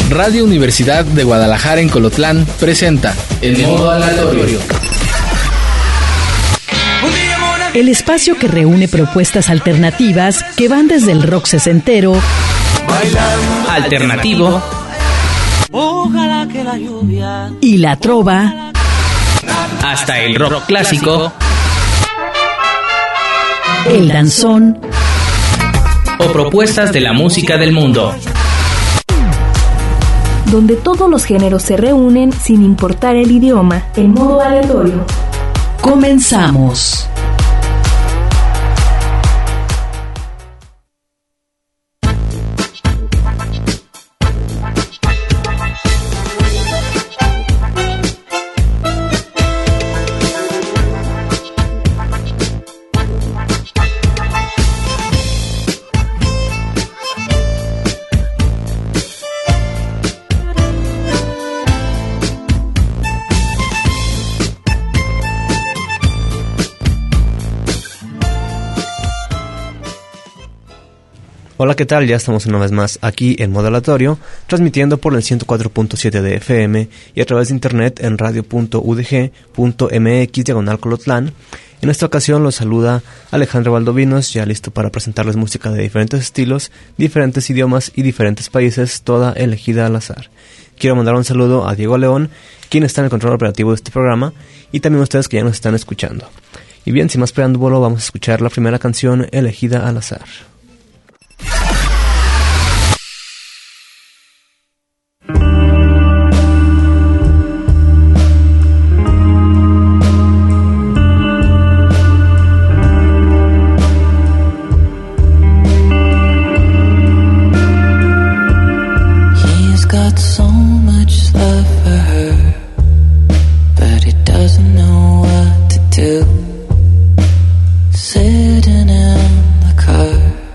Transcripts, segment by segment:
Radio Universidad de Guadalajara en Colotlán presenta El Modo Aleatorio. El espacio que reúne propuestas alternativas que van desde el rock sesentero, alternativo, y la trova, hasta el rock clásico, el danzón o propuestas de la música del mundo. Donde todos los géneros se reúnen sin importar el idioma. El Modo Aleatorio. Comenzamos. Hola, ¿qué tal? Ya estamos una vez más aquí en Modo Aleatorio, transmitiendo por el 104.7 de FM y a través de internet en radio.udg.mx/Colotlán. En esta ocasión los saluda Alejandro Valdovinos, ya listo para presentarles música de diferentes estilos, diferentes idiomas y diferentes países, toda elegida al azar. Quiero mandar un saludo a Diego León, quien está en el control operativo de este programa, y también a ustedes que ya nos están escuchando. Y bien, sin más preámbulo, vamos a escuchar la primera canción elegida al azar. Sitting in the car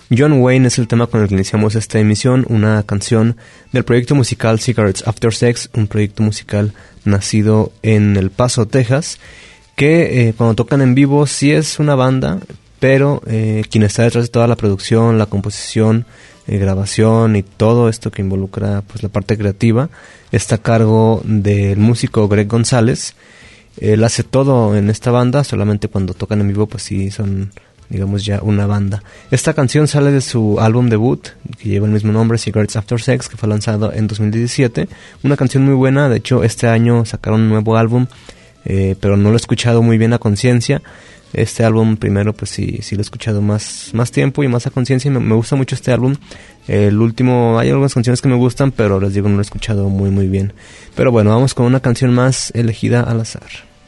John Wayne es el tema con el que iniciamos esta emisión, una canción del proyecto musical Cigarettes After Sex, un proyecto musical nacido en El Paso, Texas, que cuando tocan en vivo sí es una banda, pero quien está detrás de toda la producción, la composición, grabación y todo esto que involucra pues la parte creativa está a cargo del músico Greg González. Él hace todo en esta banda, solamente cuando tocan en vivo pues sí son, digamos, ya una banda. Esta canción sale de su álbum debut, que lleva el mismo nombre, Cigarettes After Sex, que fue lanzado en 2017. Una canción muy buena, de hecho este año sacaron un nuevo álbum, pero no lo he escuchado muy bien a conciencia. Este álbum primero pues sí lo he escuchado más tiempo y más a conciencia, y me gusta mucho este álbum. El último, hay algunas canciones que me gustan, pero les digo, no lo he escuchado muy bien. Pero bueno, vamos con una canción más elegida al azar.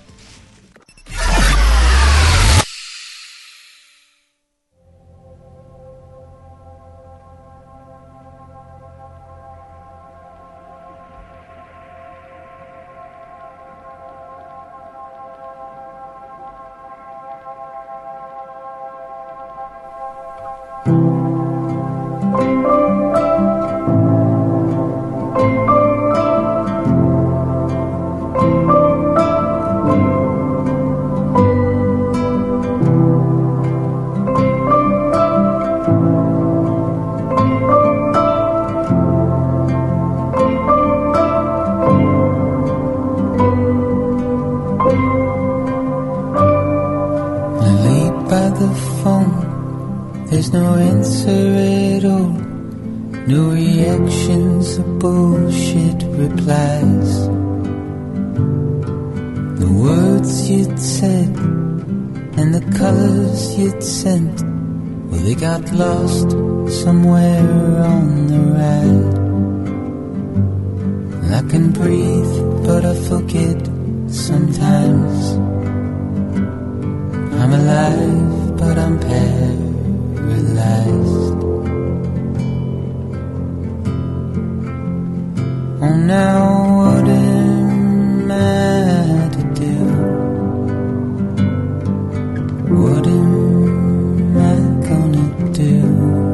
Lost somewhere on the ride. And I can breathe, but I forget sometimes. I'm alive, but I'm paralyzed. Oh, now what am I to do? What am I gonna do?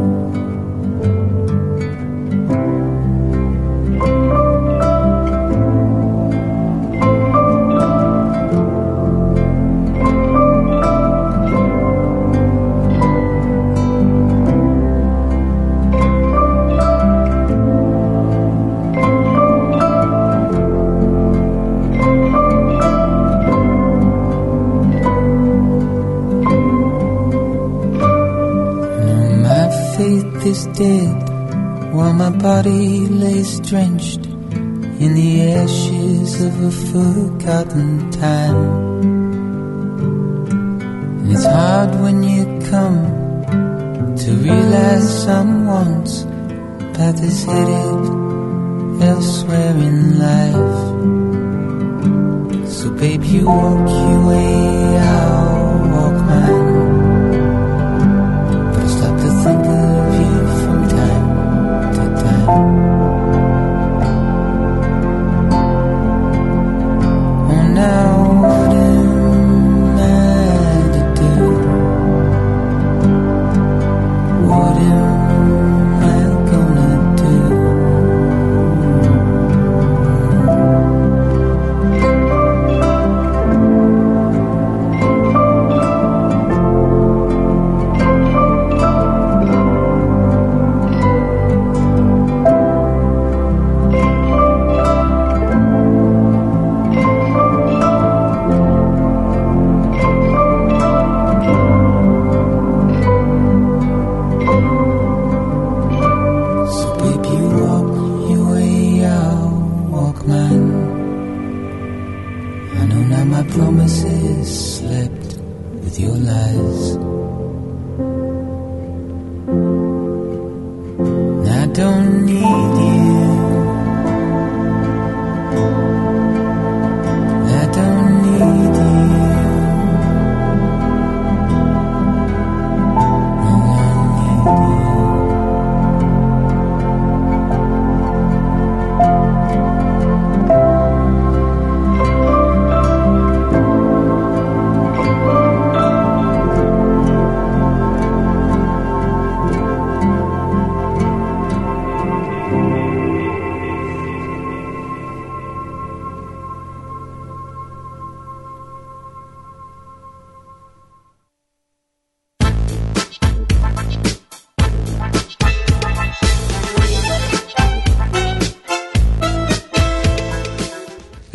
Is dead while my body lays drenched in the ashes of a forgotten time. And it's hard when you come to realize someone's path is headed elsewhere in life. So babe, you walk your way, I'll walk mine. But I stop to think of you from time to time. Oh, now what am I to do? What am I gonna do?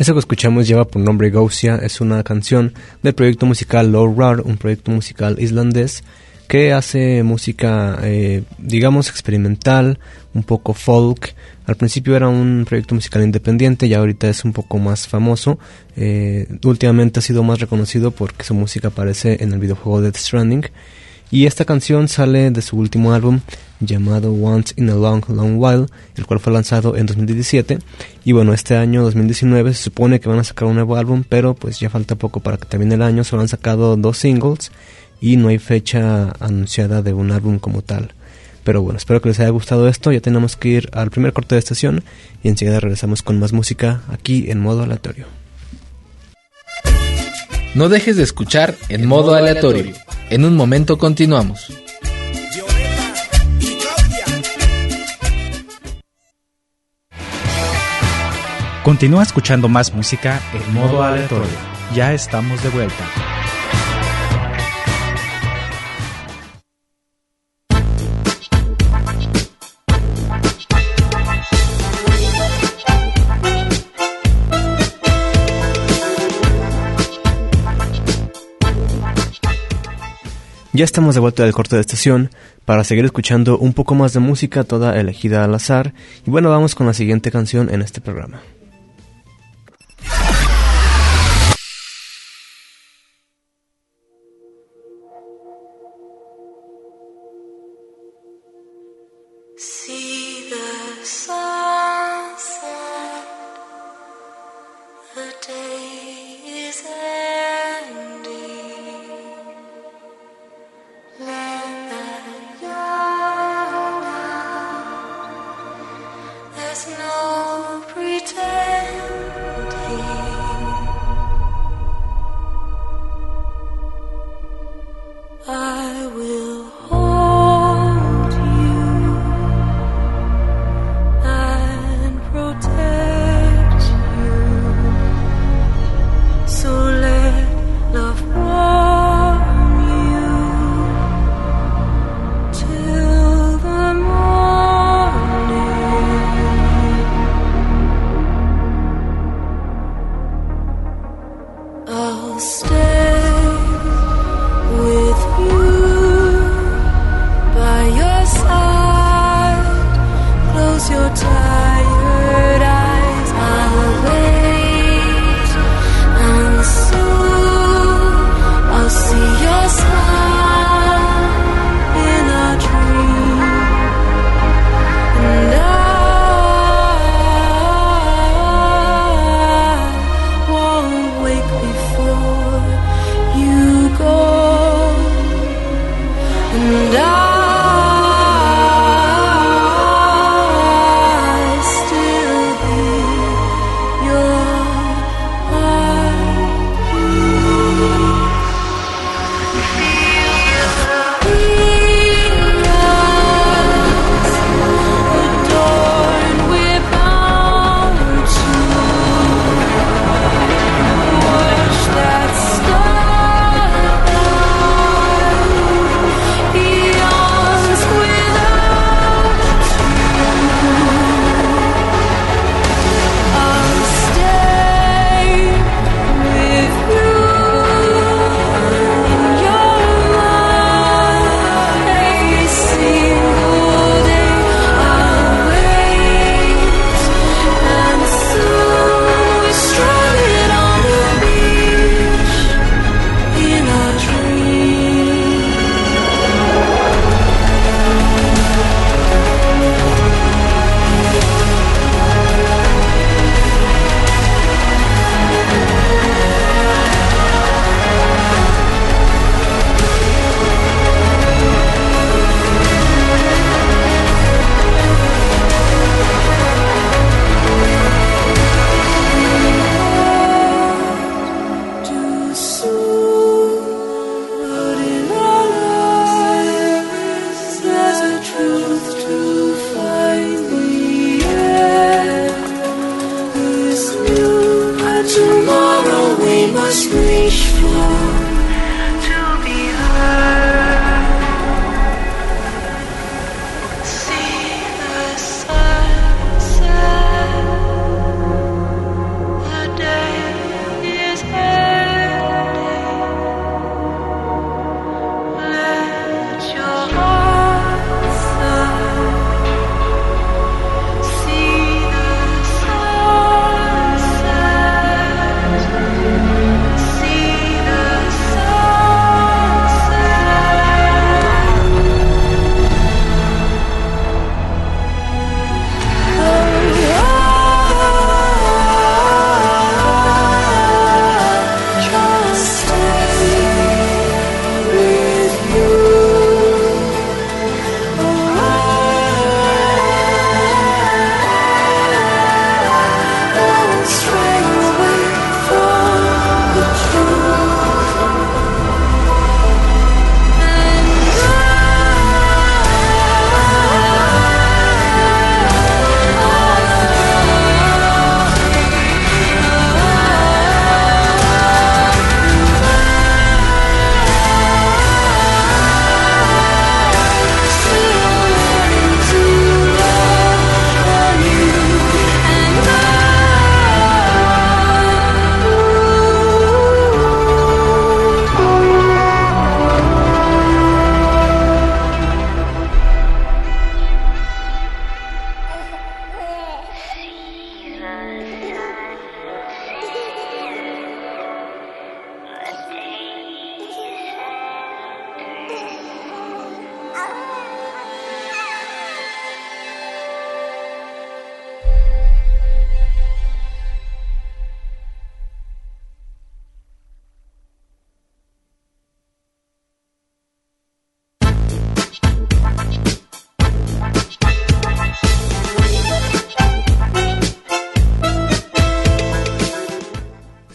Eso que escuchamos lleva por nombre Gausia, es una canción del proyecto musical Low Rar, un proyecto musical islandés que hace música, digamos, experimental, un poco folk. Al principio era un proyecto musical independiente y ahorita es un poco más famoso. Últimamente ha sido más reconocido porque su música aparece en el videojuego Death Stranding. Y esta canción sale de su último álbum llamado Once in a Long Long While, el cual fue lanzado en 2017. Y bueno, este año 2019 se supone que van a sacar un nuevo álbum, pero pues ya falta poco para que termine el año. Solo han sacado 2 singles y no hay fecha anunciada de un álbum como tal. Pero bueno, espero que les haya gustado esto. Ya tenemos que ir al primer corte de estación y enseguida regresamos con más música aquí en modo aleatorio. No dejes de escuchar En Modo Aleatorio. En un momento continuamos. Continúa escuchando más música en modo aleatorio. Ya estamos de vuelta. Ya estamos de vuelta del corte de estación para seguir escuchando un poco más de música, toda elegida al azar. Y bueno, vamos con la siguiente canción en este programa. See the sunset, the day is ending. Let that yawn out. There's no pretending. I will hold you and protect you. So let love warm you till the morning. I'll stay with you.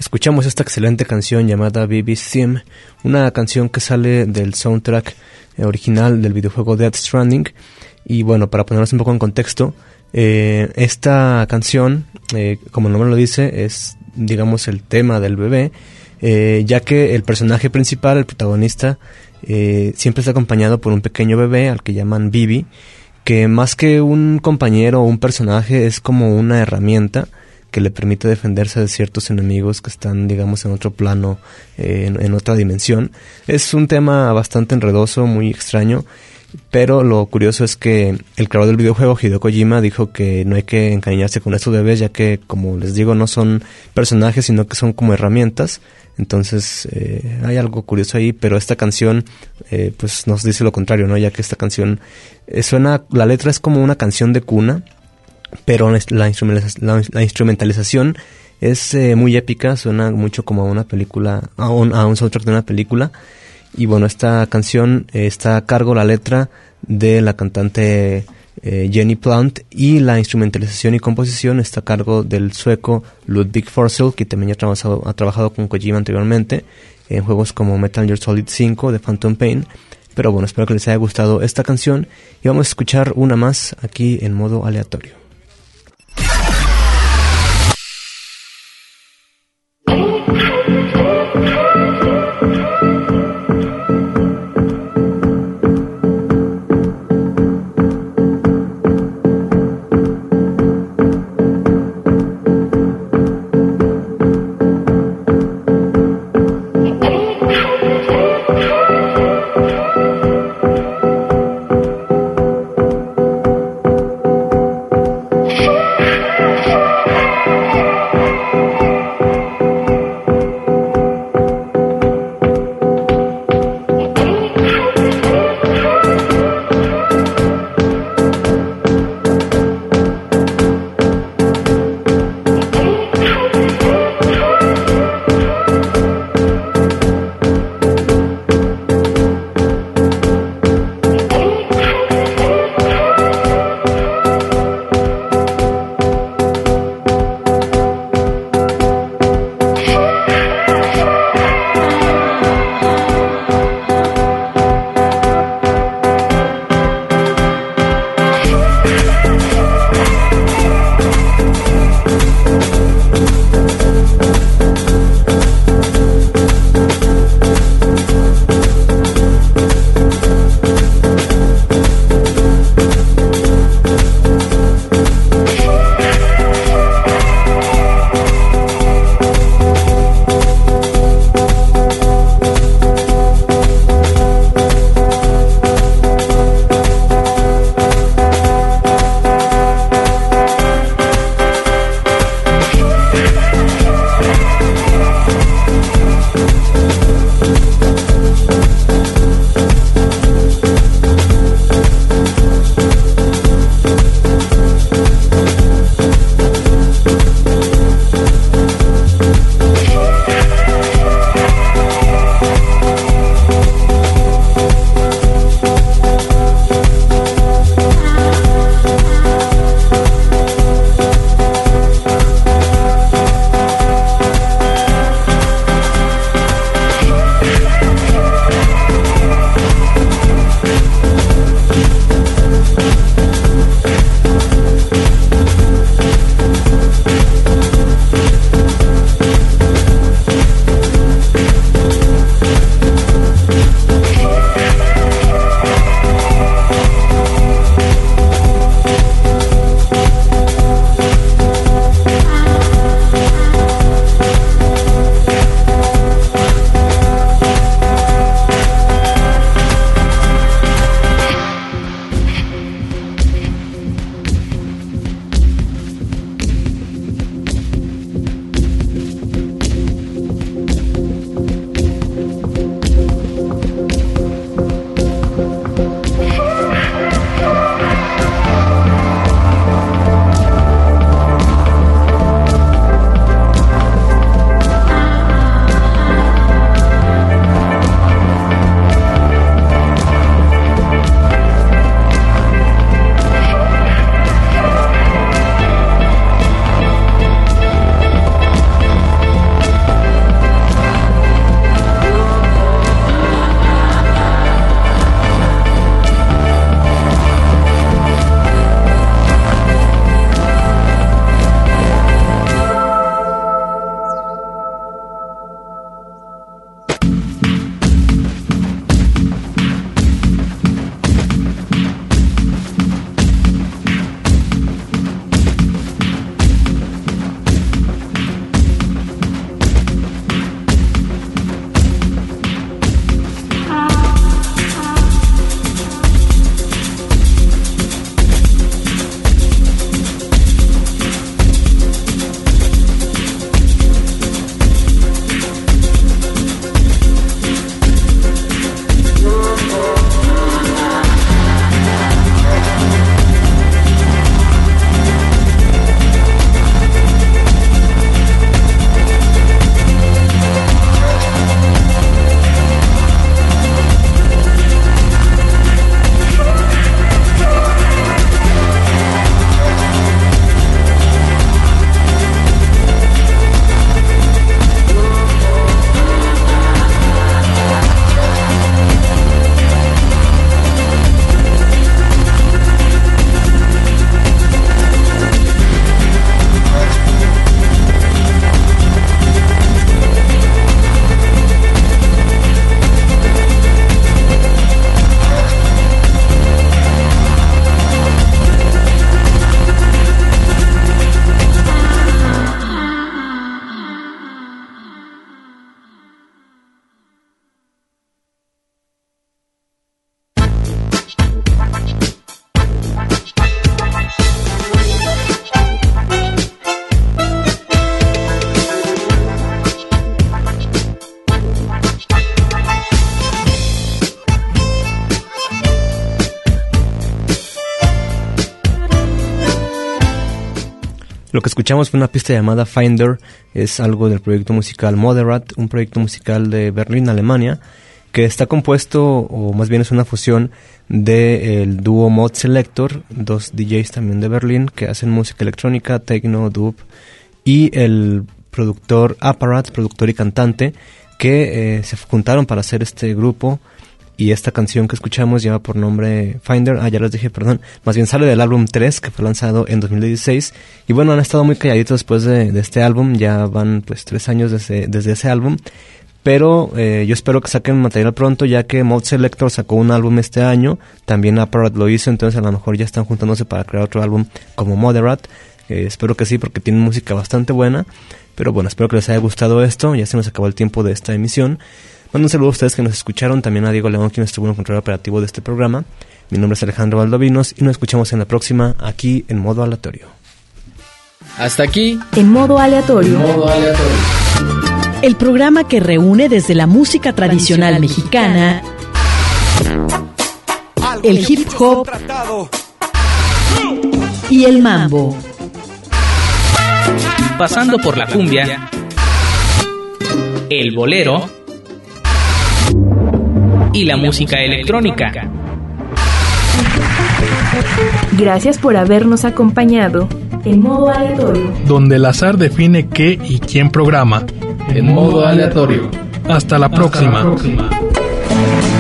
escuchamos esta excelente canción llamada Baby's Theme, una canción que sale del soundtrack original del videojuego Death Stranding. Y bueno, para ponernos un poco en contexto, esta canción, como el nombre lo dice, es, digamos, el tema del bebé, ya que el personaje principal, el protagonista, siempre está acompañado por un pequeño bebé al que llaman Bibi, que más que un compañero o un personaje es como una herramienta que le permite defenderse de ciertos enemigos que están, digamos, en otro plano, en otra dimensión. Es un tema bastante enredoso, muy extraño, pero lo curioso es que el creador del videojuego, Hideo Kojima, dijo que no hay que encariñarse con estos bebés, ya que, como les digo, no son personajes, sino que son como herramientas. Entonces hay algo curioso ahí, pero esta canción pues nos dice lo contrario, ¿no? Ya que esta canción suena, la letra es como una canción de cuna, pero la instrumentalización es muy épica, suena mucho como a una película, a un soundtrack de una película. Y bueno, esta canción está a cargo, la letra, de la cantante Jenny Plant, y la instrumentalización y composición está a cargo del sueco Ludwig Forssell, que también ha trabajado con Kojima anteriormente en juegos como Metal Gear Solid 5 de Phantom Pain. Pero bueno, espero que les haya gustado esta canción y vamos a escuchar una más aquí en modo aleatorio. Lo que escuchamos fue una pista llamada Finder, es algo del proyecto musical Moderat, un proyecto musical de Berlín, Alemania, que está compuesto, o más bien es una fusión del dúo Mod Selector, dos DJs también de Berlín que hacen música electrónica, techno, dub, y el productor Apparat, productor y cantante, que se juntaron para hacer este grupo. Y esta canción que escuchamos lleva por nombre Finder, ya les dije, perdón, más bien sale del álbum 3, que fue lanzado en 2016, y bueno, han estado muy calladitos después de este álbum, ya van pues 3 años desde ese álbum, pero yo espero que saquen material pronto, ya que Mod Selector sacó un álbum este año, también Apparat lo hizo, entonces a lo mejor ya están juntándose para crear otro álbum como Moderat, espero que sí, porque tienen música bastante buena, pero bueno, espero que les haya gustado esto, ya se nos acabó el tiempo de esta emisión. Mando un saludo a ustedes que nos escucharon, también a Diego León, quien estuvo en el control operativo de este programa. Mi nombre es Alejandro Valdovinos y nos escuchamos en la próxima, aquí en Modo Aleatorio. Hasta aquí, En modo aleatorio. El programa que reúne desde la música tradicional mexicana, el hip hop y el mambo. Pasando por la cumbia, el bolero y la música electrónica. Gracias por habernos acompañado en modo aleatorio. Donde el azar define qué y quién programa. En modo aleatorio. Hasta la próxima.